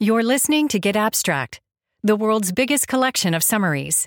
You're listening to Get Abstract, the world's biggest collection of summaries.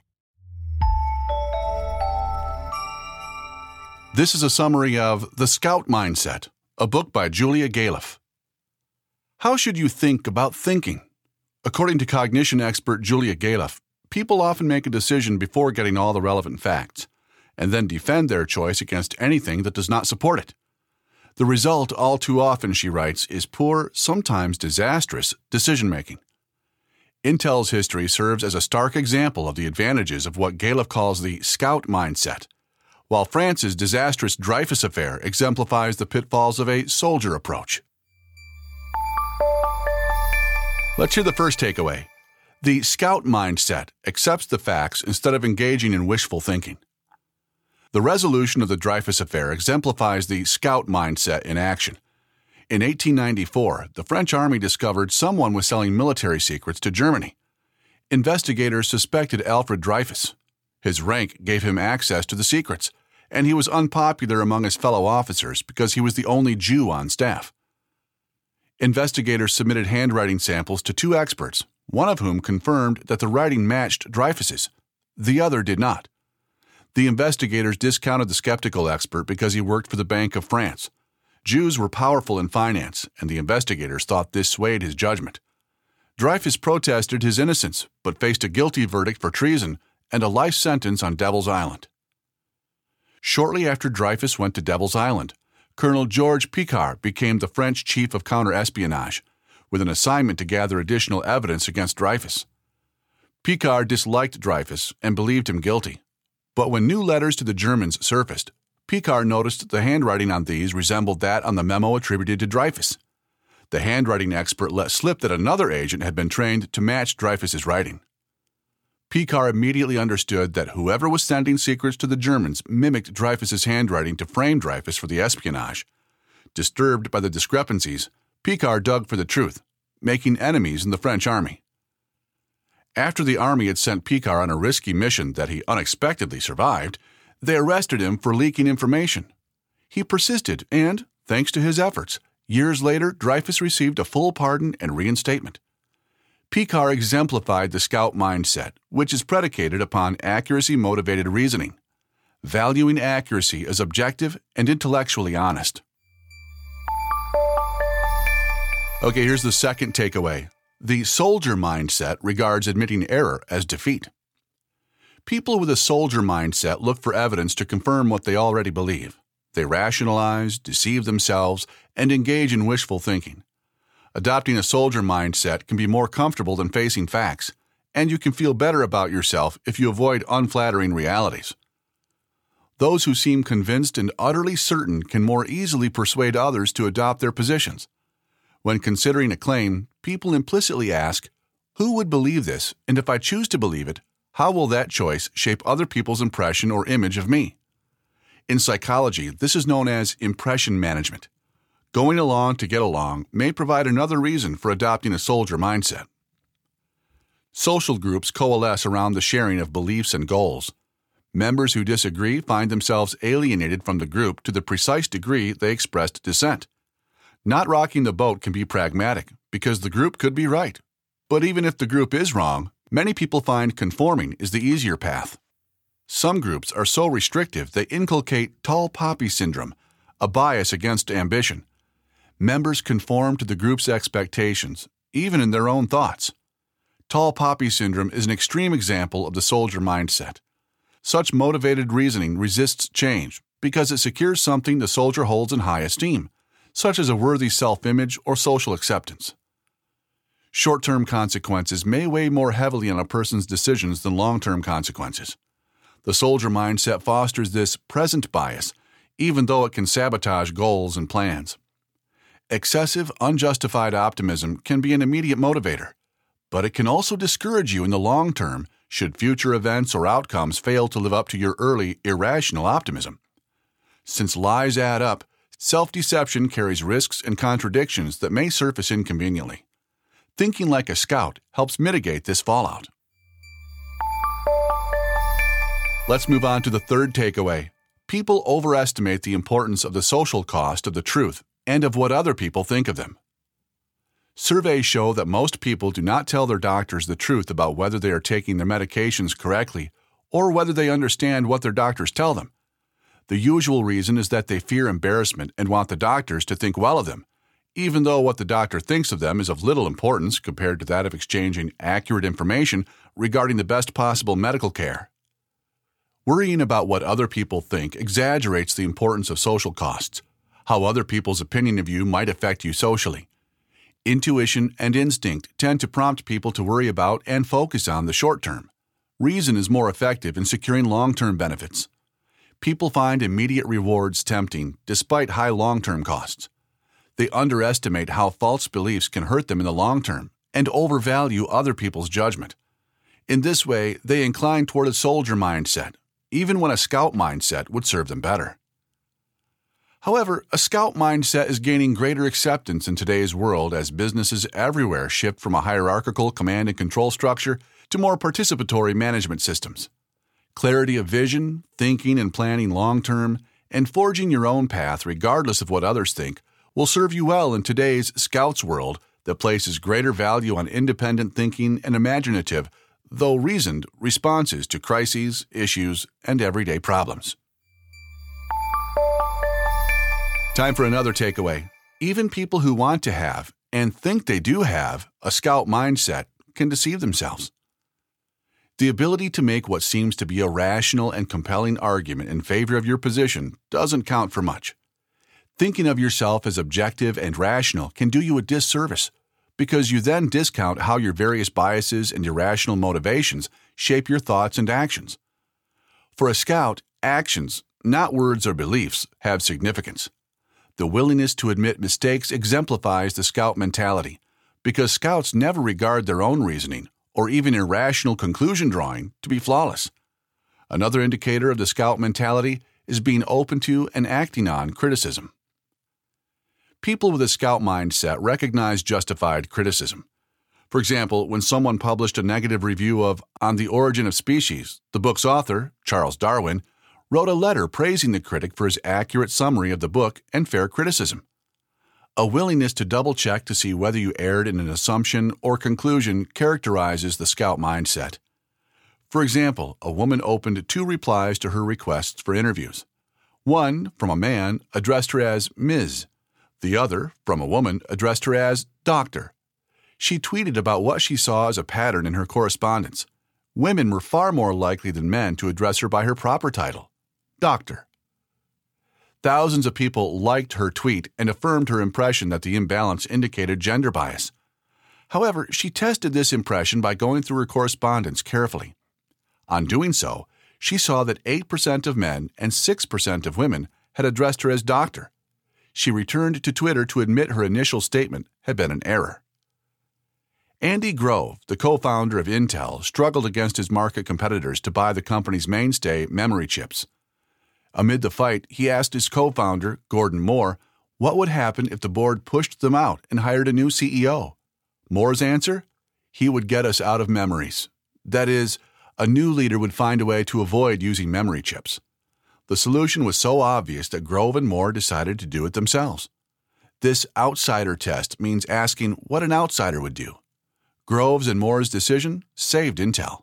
This is a summary of The Scout Mindset, a book by Julia Galef. How should you think about thinking? According to cognition expert Julia Galef, people often make a decision before getting all the relevant facts, and then defend their choice against anything that does not support it. The result, all too often, she writes, is poor, sometimes disastrous, decision-making. Intel's history serves as a stark example of the advantages of what Galef calls the Scout Mindset, while France's disastrous Dreyfus affair exemplifies the pitfalls of a soldier approach. Let's hear the first takeaway. The Scout Mindset accepts the facts instead of engaging in wishful thinking. The resolution of the Dreyfus affair exemplifies the Scout Mindset in action. In 1894, the French army discovered someone was selling military secrets to Germany. Investigators suspected Alfred Dreyfus. His rank gave him access to the secrets, and he was unpopular among his fellow officers because he was the only Jew on staff. Investigators submitted handwriting samples to two experts, one of whom confirmed that the writing matched Dreyfus's. The other did not. The investigators discounted the skeptical expert because he worked for the Bank of France. Jews were powerful in finance, and the investigators thought this swayed his judgment. Dreyfus protested his innocence, but faced a guilty verdict for treason and a life sentence on Devil's Island. Shortly after Dreyfus went to Devil's Island, Colonel Georges Picquart became the French chief of counter-espionage, with an assignment to gather additional evidence against Dreyfus. Picquart disliked Dreyfus and believed him guilty. But when new letters to the Germans surfaced, Picquart noticed the handwriting on these resembled that on the memo attributed to Dreyfus. The handwriting expert let slip that another agent had been trained to match Dreyfus's writing. Picquart immediately understood that whoever was sending secrets to the Germans mimicked Dreyfus's handwriting to frame Dreyfus for the espionage. Disturbed by the discrepancies, Picquart dug for the truth, making enemies in the French army. After the army had sent Picquart on a risky mission that he unexpectedly survived, they arrested him for leaking information. He persisted and, thanks to his efforts, years later Dreyfus received a full pardon and reinstatement. Picquart exemplified the Scout Mindset, which is predicated upon accuracy-motivated reasoning, valuing accuracy as objective and intellectually honest. Okay, here's the second takeaway. The soldier mindset regards admitting error as defeat. People with a soldier mindset look for evidence to confirm what they already believe. They rationalize, deceive themselves, and engage in wishful thinking. Adopting a soldier mindset can be more comfortable than facing facts, and you can feel better about yourself if you avoid unflattering realities. Those who seem convinced and utterly certain can more easily persuade others to adopt their positions. When considering a claim, people implicitly ask, who would believe this, and if I choose to believe it, how will that choice shape other people's impression or image of me? In psychology, this is known as impression management. Going along to get along may provide another reason for adopting a soldier mindset. Social groups coalesce around the sharing of beliefs and goals. Members who disagree find themselves alienated from the group to the precise degree they expressed dissent. Not rocking the boat can be pragmatic, because the group could be right. But even if the group is wrong, many people find conforming is the easier path. Some groups are so restrictive they inculcate tall poppy syndrome, a bias against ambition. Members conform to the group's expectations, even in their own thoughts. Tall poppy syndrome is an extreme example of the soldier mindset. Such motivated reasoning resists change because it secures something the soldier holds in high esteem, such as a worthy self-image or social acceptance. Short-term consequences may weigh more heavily on a person's decisions than long-term consequences. The soldier mindset fosters this present bias, even though it can sabotage goals and plans. Excessive, unjustified optimism can be an immediate motivator, but it can also discourage you in the long term should future events or outcomes fail to live up to your early, irrational optimism. Since lies add up, self-deception carries risks and contradictions that may surface inconveniently. Thinking like a scout helps mitigate this fallout. Let's move on to the third takeaway. People overestimate the importance of the social cost of the truth and of what other people think of them. Surveys show that most people do not tell their doctors the truth about whether they are taking their medications correctly or whether they understand what their doctors tell them. The usual reason is that they fear embarrassment and want the doctors to think well of them, even though what the doctor thinks of them is of little importance compared to that of exchanging accurate information regarding the best possible medical care. Worrying about what other people think exaggerates the importance of social costs, how other people's opinion of you might affect you socially. Intuition and instinct tend to prompt people to worry about and focus on the short term. Reason is more effective in securing long-term benefits. People find immediate rewards tempting despite high long-term costs. They underestimate how false beliefs can hurt them in the long term and overvalue other people's judgment. In this way, they incline toward a soldier mindset, even when a scout mindset would serve them better. However, a scout mindset is gaining greater acceptance in today's world as businesses everywhere shift from a hierarchical command and control structure to more participatory management systems. Clarity of vision, thinking and planning long-term, and forging your own path regardless of what others think will serve you well in today's Scouts world that places greater value on independent thinking and imaginative, though reasoned, responses to crises, issues, and everyday problems. Time for another takeaway. Even people who want to have, and think they do have, a scout mindset can deceive themselves. The ability to make what seems to be a rational and compelling argument in favor of your position doesn't count for much. Thinking of yourself as objective and rational can do you a disservice, because you then discount how your various biases and irrational motivations shape your thoughts and actions. For a scout, actions, not words or beliefs, have significance. The willingness to admit mistakes exemplifies the scout mentality, because scouts never regard their own reasoning, or even irrational conclusion drawing, to be flawless. Another indicator of the scout mentality is being open to and acting on criticism. People with a scout mindset recognize justified criticism. For example, when someone published a negative review of On the Origin of Species, the book's author, Charles Darwin, wrote a letter praising the critic for his accurate summary of the book and fair criticism. A willingness to double-check to see whether you erred in an assumption or conclusion characterizes the scout mindset. For example, a woman opened 2 replies to her requests for interviews. One, from a man, addressed her as Ms. The other, from a woman, addressed her as Doctor. She tweeted about what she saw as a pattern in her correspondence. Women were far more likely than men to address her by her proper title, Doctor. Thousands of people liked her tweet and affirmed her impression that the imbalance indicated gender bias. However, she tested this impression by going through her correspondence carefully. On doing so, she saw that 8% of men and 6% of women had addressed her as Doctor. She returned to Twitter to admit her initial statement had been an error. Andy Grove, the co-founder of Intel, struggled against his market competitors to buy the company's mainstay, memory chips. Amid the fight, he asked his co-founder, Gordon Moore, what would happen if the board pushed them out and hired a new CEO. Moore's answer? He would get us out of memories. That is, a new leader would find a way to avoid using memory chips. The solution was so obvious that Grove and Moore decided to do it themselves. This outsider test means asking what an outsider would do. Grove's and Moore's decision saved Intel.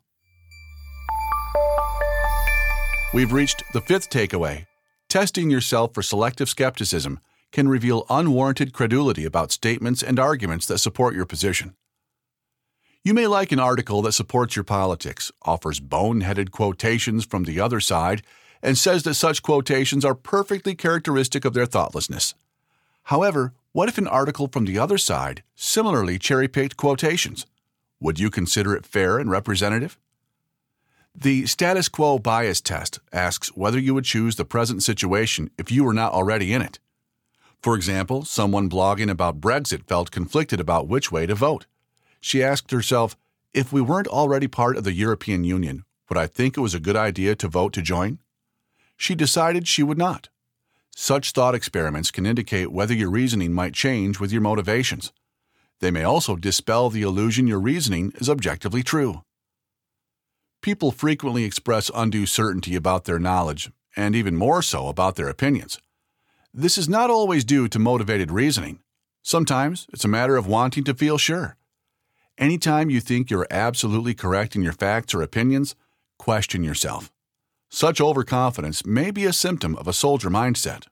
We've reached the 5th takeaway. Testing yourself for selective skepticism can reveal unwarranted credulity about statements and arguments that support your position. You may like an article that supports your politics, offers boneheaded quotations from the other side, and says that such quotations are perfectly characteristic of their thoughtlessness. However, what if an article from the other side similarly cherry-picked quotations? Would you consider it fair and representative? The status quo bias test asks whether you would choose the present situation if you were not already in it. For example, someone blogging about Brexit felt conflicted about which way to vote. She asked herself, if we weren't already part of the European Union, would I think it was a good idea to vote to join? She decided she would not. Such thought experiments can indicate whether your reasoning might change with your motivations. They may also dispel the illusion your reasoning is objectively true. People frequently express undue certainty about their knowledge, and even more so about their opinions. This is not always due to motivated reasoning. Sometimes it's a matter of wanting to feel sure. Anytime you think you're absolutely correct in your facts or opinions, question yourself. Such overconfidence may be a symptom of a soldier mindset.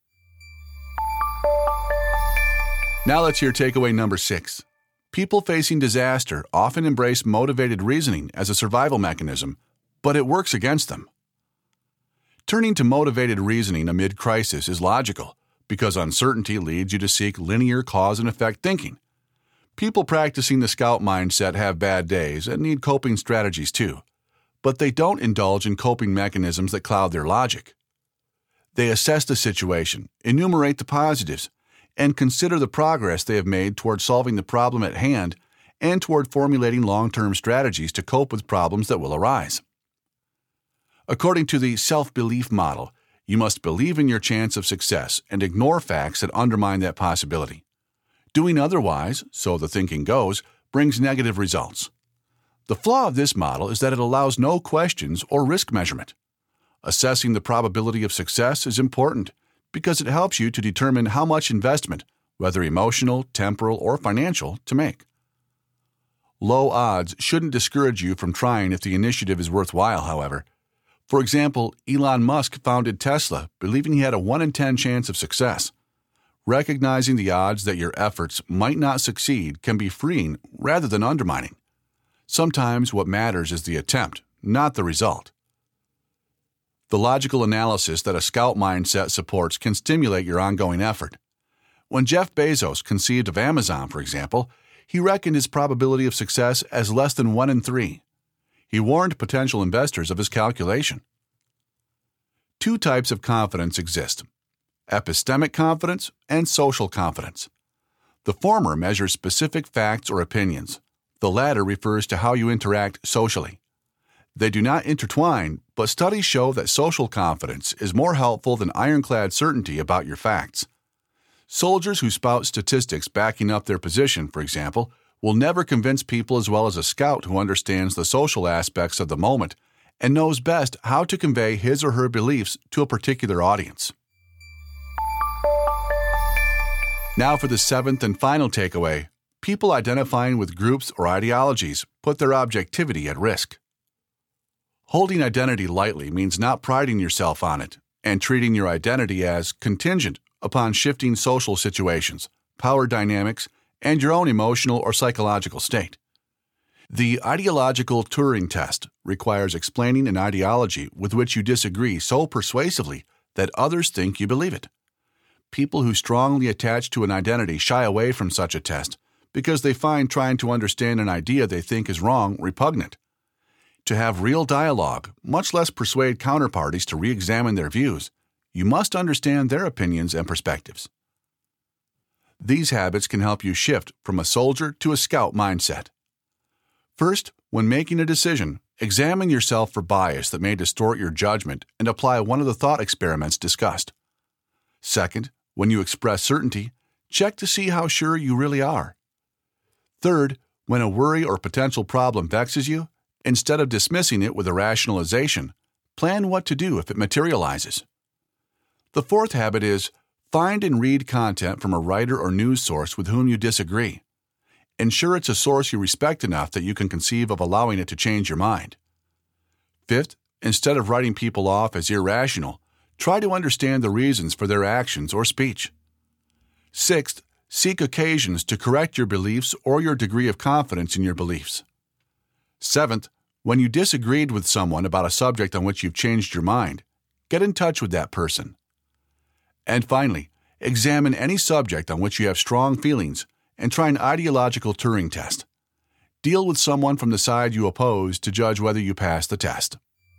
Now let's hear takeaway number 6. People facing disaster often embrace motivated reasoning as a survival mechanism, but it works against them. Turning to motivated reasoning amid crisis is logical because uncertainty leads you to seek linear cause and effect thinking. People practicing the scout mindset have bad days and need coping strategies too, but they don't indulge in coping mechanisms that cloud their logic. They assess the situation, enumerate the positives, and consider the progress they have made toward solving the problem at hand and toward formulating long-term strategies to cope with problems that will arise. According to the self-belief model, you must believe in your chance of success and ignore facts that undermine that possibility. Doing otherwise, so the thinking goes, brings negative results. The flaw of this model is that it allows no questions or risk measurement. Assessing the probability of success is important because it helps you to determine how much investment, whether emotional, temporal, or financial, to make. Low odds shouldn't discourage you from trying if the initiative is worthwhile, however. For example, Elon Musk founded Tesla believing he had a 1 in 10 chance of success. Recognizing the odds that your efforts might not succeed can be freeing rather than undermining. Sometimes what matters is the attempt, not the result. The logical analysis that a scout mindset supports can stimulate your ongoing effort. When Jeff Bezos conceived of Amazon, for example, he reckoned his probability of success as less than 1 in 3. He warned potential investors of his calculation. 2 types of confidence exist: epistemic confidence and social confidence. The former measures specific facts or opinions. The latter refers to how you interact socially. They do not intertwine, but studies show that social confidence is more helpful than ironclad certainty about your facts. Soldiers who spout statistics backing up their position, for example, will never convince people as well as a scout who understands the social aspects of the moment and knows best how to convey his or her beliefs to a particular audience. Now for the 7th and final takeaway: people identifying with groups or ideologies put their objectivity at risk. Holding identity lightly means not priding yourself on it and treating your identity as contingent upon shifting social situations, power dynamics, and your own emotional or psychological state. The ideological Turing test requires explaining an ideology with which you disagree so persuasively that others think you believe it. People who strongly attach to an identity shy away from such a test because they find trying to understand an idea they think is wrong repugnant. To have real dialogue, much less persuade counterparties to re-examine their views, you must understand their opinions and perspectives. These habits can help you shift from a soldier to a scout mindset. First, when making a decision, examine yourself for bias that may distort your judgment and apply one of the thought experiments discussed. Second, when you express certainty, check to see how sure you really are. Third, when a worry or potential problem vexes you, instead of dismissing it with a rationalization, plan what to do if it materializes. The 4th habit is find and read content from a writer or news source with whom you disagree. Ensure it's a source you respect enough that you can conceive of allowing it to change your mind. 5th, instead of writing people off as irrational, try to understand the reasons for their actions or speech. 6th, seek occasions to correct your beliefs or your degree of confidence in your beliefs. 7th, when you disagreed with someone about a subject on which you've changed your mind, get in touch with that person. And finally, examine any subject on which you have strong feelings and try an ideological Turing test. Deal with someone from the side you oppose to judge whether you pass the test.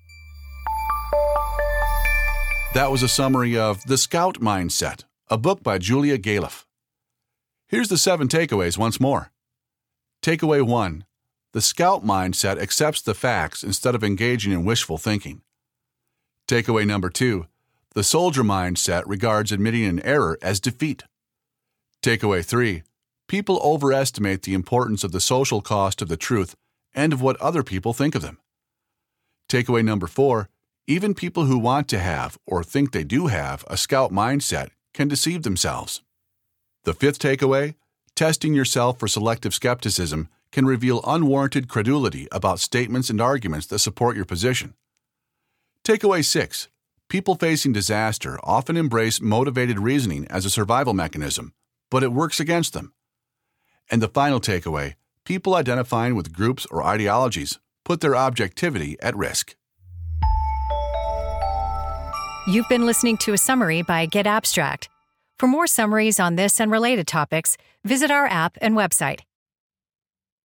That was a summary of The Scout Mindset, a book by Julia Galef. Here's the 7 takeaways once more. Takeaway 1. The scout mindset accepts the facts instead of engaging in wishful thinking. Takeaway number 2. The soldier mindset regards admitting an error as defeat. Takeaway 3. People overestimate the importance of the social cost of the truth and of what other people think of them. Takeaway number 4. Even people who want to have or think they do have a scout mindset can deceive themselves. The 5th takeaway. Testing yourself for selective skepticism can reveal unwarranted credulity about statements and arguments that support your position. Takeaway 6. People facing disaster often embrace motivated reasoning as a survival mechanism, but it works against them. And the final takeaway, people identifying with groups or ideologies put their objectivity at risk. You've been listening to a summary by Get Abstract. For more summaries on this and related topics, visit our app and website,